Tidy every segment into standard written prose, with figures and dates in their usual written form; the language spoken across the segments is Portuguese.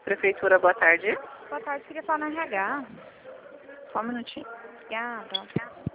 Prefeitura, boa tarde. Boa tarde, queria falar na RH. Só um minutinho. Obrigada.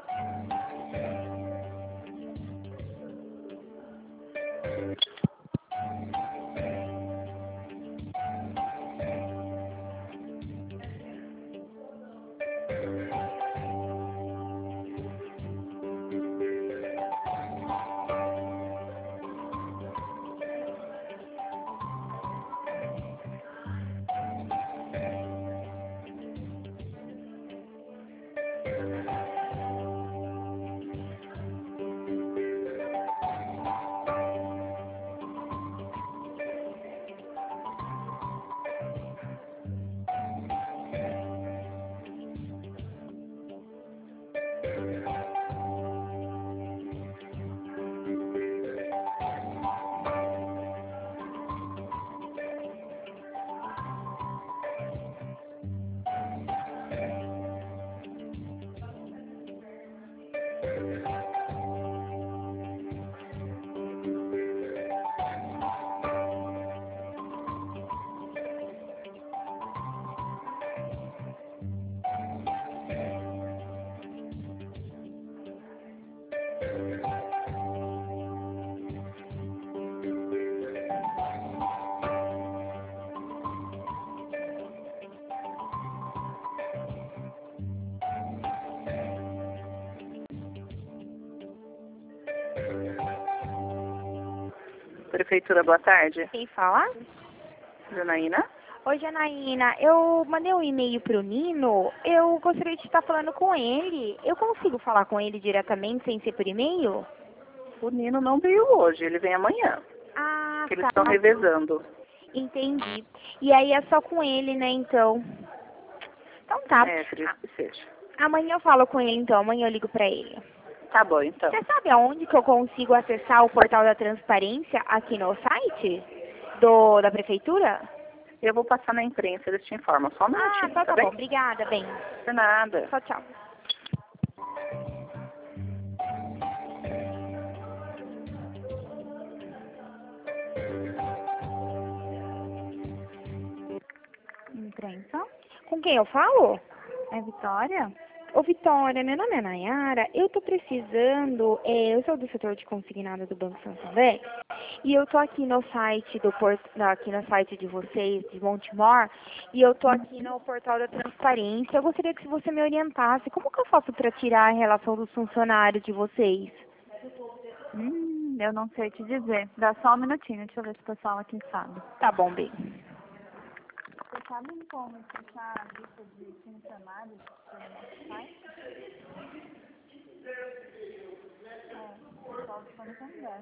Prefeitura, boa tarde. Quem fala? Janaína? Oi, Janaína. Eu mandei um e-mail pro Nino. Eu gostaria de estar falando com ele. Eu consigo falar com ele diretamente sem ser por e-mail? O Nino não veio hoje, ele vem amanhã. Ah, Eles tá. estão revezando. Entendi. E aí é só com ele, né, então? Então tá. Acredito que seja. Amanhã eu falo com ele, então. Amanhã eu ligo pra ele. Tá bom, então. Você sabe aonde que eu consigo acessar o portal da transparência aqui no site da prefeitura? Eu vou passar na imprensa, eles te informam. Só um minutinho, Então tá bem? bom. Obrigada, bem. De nada. Tchau, tchau. Imprensa? Com quem eu falo? É Vitória? Ô, Vitória, meu nome é Nayara. Eu tô precisando, eu sou do setor de consignado do Banco Santander, e eu tô aqui no site aqui no site de vocês, de Montemor, e eu tô aqui no portal da transparência. Eu gostaria que você me orientasse. Como que eu faço para tirar a relação dos funcionários de vocês? Eu não sei te dizer. Dá só um minutinho, deixa eu ver se o pessoal aqui sabe. Tá bom, bem. Vocês sabem como fechar a lista de funcionários pelo nosso site? O pessoal do Santander.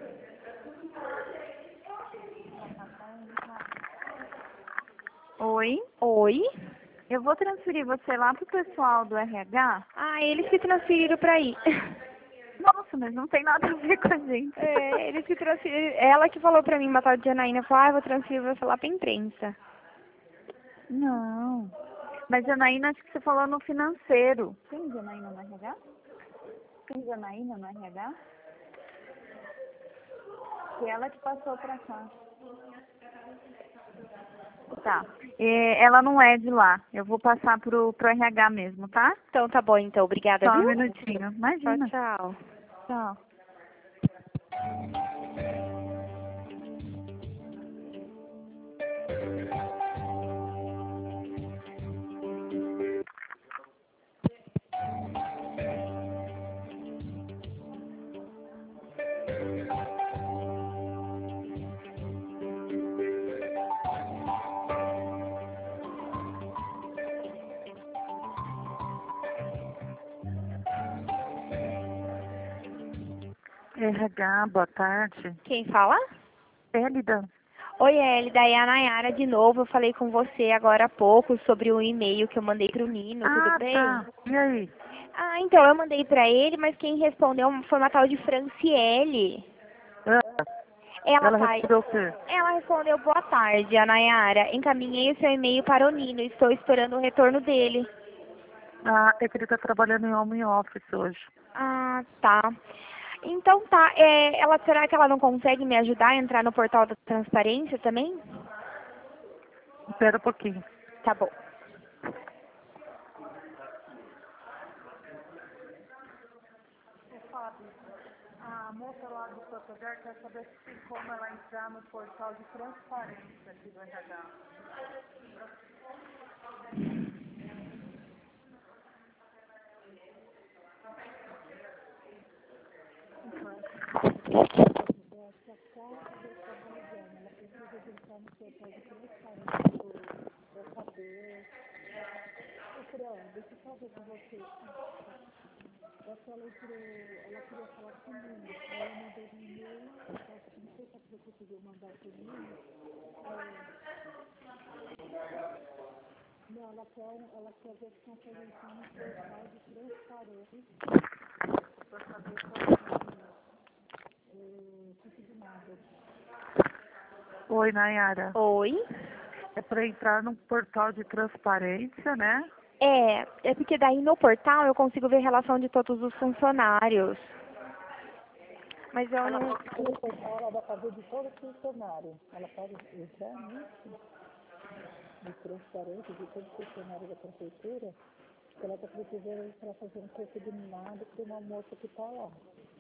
Oi? Oi? Eu vou transferir você lá pro pessoal do RH. Ah, eles se transferiram para aí. Nossa, mas não tem nada a ver com a gente. Eles se transferiram. Ela que falou pra mim, uma tal de Janaína, falou, eu vou transferir você lá pra imprensa. Não. Mas Janaína, acho que você falou no financeiro. Tem Janaína no RH? Tem Janaína no RH? E ela que passou pra cá. Tá. Ela não é de lá. Eu vou passar pro RH mesmo, tá? Então tá bom, então. Obrigada, Só um viu? minutinho. Imagina. Tchau, tchau. Tchau. RH, boa tarde. Quem fala? Élida. Oi, Elida, é a Nayara de novo. Eu falei com você agora há pouco sobre o e-mail que eu mandei pro Nino, tudo bem? Tá. E aí? Ah, então eu mandei pra ele, mas quem respondeu foi uma tal de Franciele. Ela Tá... respondeu o quê? Ela respondeu, boa tarde, a Nayara. Encaminhei o seu e-mail para o Nino. Estou esperando o retorno dele. Ah, é que ele tá trabalhando em home office hoje. Ah, tá. Então tá. Será que ela não consegue me ajudar a entrar no portal da transparência também? Espera um pouquinho. Tá bom. A moça lá do Santander quer saber se tem como ela entrar no portal de transparência aqui do RH. Oi, Nayara. Oi? É para entrar num portal de transparência, né? É porque daí no portal eu consigo ver a relação de todos os funcionários. Mas eu não... No portal ela dá para ver de todo funcionário. Ela pode entrar nisso, de transparência, de todo funcionário da prefeitura, porque ela está precisando para fazer um consignado para uma moça que está lá.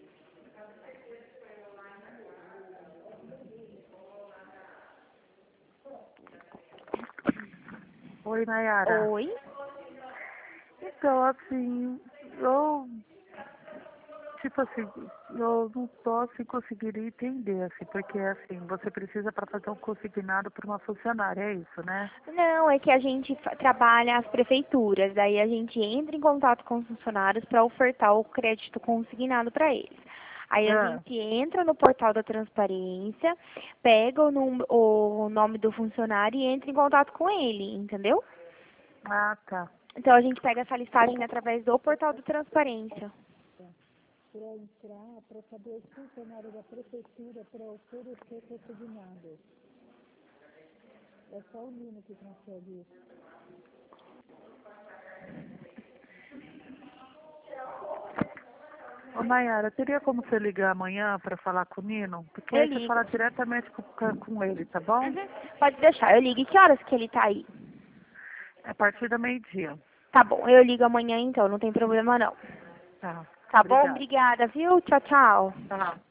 Oi, Nayara. Oi? Então, assim, eu não tô assim conseguindo entender, assim, porque assim, você precisa para fazer um consignado para uma funcionária, é isso, né? Não, é que a gente trabalha as prefeituras, daí a gente entra em contato com os funcionários para ofertar o crédito consignado para eles. Aí a gente entra no portal da transparência, pega o nome do funcionário e entra em contato com ele, entendeu? Ah, tá. Então a gente pega essa listagem através do portal da transparência. Para entrar, para saber os funcionários da prefeitura para oferecer consignado. É só o Nino que consegue isso. Ô, Nayara, teria como você ligar amanhã para falar com o Nino? Porque Eu aí você ligo. fala diretamente com ele, tá bom? Uhum. Pode deixar, eu ligo. E que horas que ele tá aí? A partir da meio-dia. Tá bom, eu ligo amanhã então, não tem problema não. Tá. Tá bom? Obrigada. Obrigada, viu? Tchau, tchau. Tá.